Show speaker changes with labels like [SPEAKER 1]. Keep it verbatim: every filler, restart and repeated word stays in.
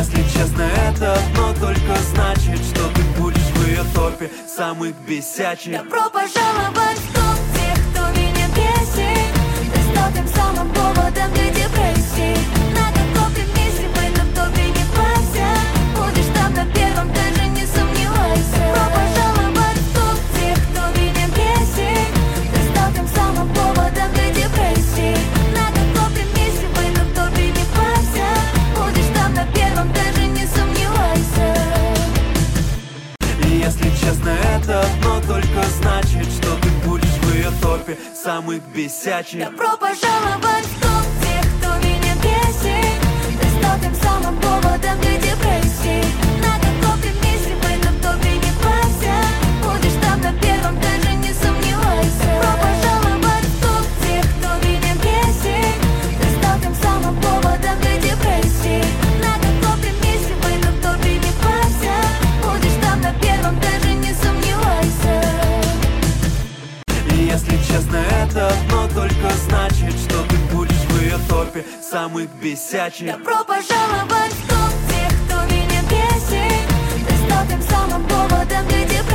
[SPEAKER 1] Если честно, это одно только значит, что ты будешь в ее топе самых бесячих.
[SPEAKER 2] Добро пожаловать в топ тех, кто меня бесит. Ты стал тем самым поводом для депрессии. На каком ты месте в этом топе не парься. Будешь там на первом, даже не сомневайся. Добро пожаловать в топ тех, кто меня бесит. Ты стал тем самым поводом для депрессии. На каком ты месте в этом топе не парься. Будешь там на первом, даже не сомневайся.
[SPEAKER 1] И если честно, это одно только значит, что ты будешь в ее топе самых бесячих.
[SPEAKER 2] Добро пожаловать в топ тех, кто меня бесит. Ты стал тем самым поводом для депрессии. На каком ты месте в этом топе не парься. Будешь там на первом, даже не сомневайся. Добро пожаловать в топ тех, кто меня бесит. Ты стал тем самым поводом для депрессии. На каком ты месте в этом топе не парься. Будешь там на первом, даже не сомневайся.
[SPEAKER 1] И если честно, это одно только значит, что ты будешь в ее топе самых бесячих.
[SPEAKER 2] Добро пожаловать в топ тех, кто меня бесит. Ты стал тем самым поводом для депрессии.